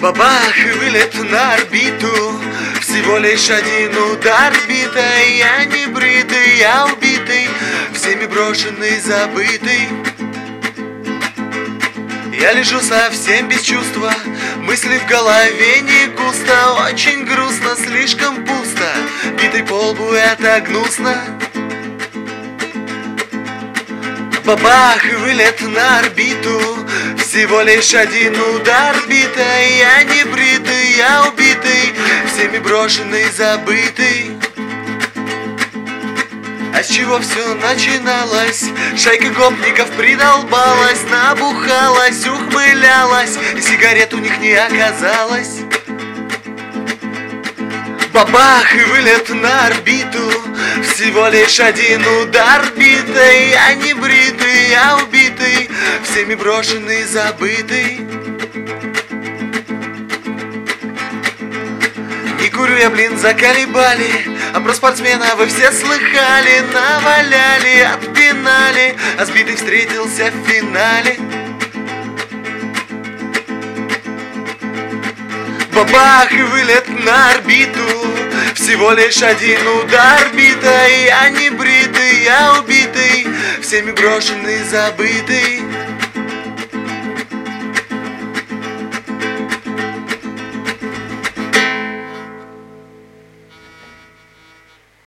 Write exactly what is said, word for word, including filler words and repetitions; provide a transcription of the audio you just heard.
Бабах и вылет на орбиту. Всего лишь один удар битой. Я не бритый, я убитый, всеми брошенный, забытый. Я лежу совсем без чувства, мысли в голове не густо. Очень грустно, слишком пусто, битый по лбу это гнусно. Бабах и вылет на орбиту. Всего лишь один удар битой. Я не бритый, я убитый, всеми брошенный, забытый. А с чего все начиналось? Шайка гопников придолбалась, набухалась, ухмылялась, и сигарет у них не оказалось. Бабах и вылет на орбиту. Всего лишь один удар битой. Я не бритый, я убитый, всеми брошенный, забытый. Не курю я, блин, заколебали, а про спортсмена вы все слыхали. Наваляли, отпинали, а сбитый встретился в финале. Бабах и вылет на орбиту. Всего лишь один удар битой. Я не бритый, я убитый, всеми брошенный, забытый.